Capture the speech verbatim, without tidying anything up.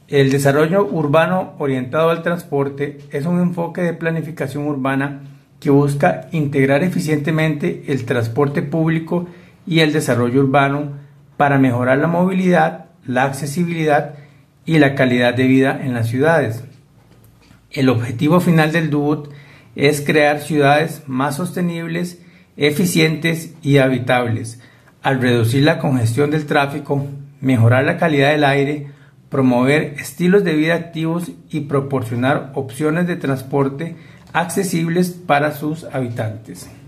El desarrollo urbano orientado al transporte es un enfoque de planificación urbana que busca integrar eficientemente el transporte público y el desarrollo urbano para mejorar la movilidad, la accesibilidad y la calidad de vida en las ciudades. El objetivo final del D U T es crear ciudades más sostenibles, eficientes y habitables, al reducir la congestión del tráfico, mejorar la calidad del aire, promover estilos de vida activos y proporcionar opciones de transporte accesibles para sus habitantes.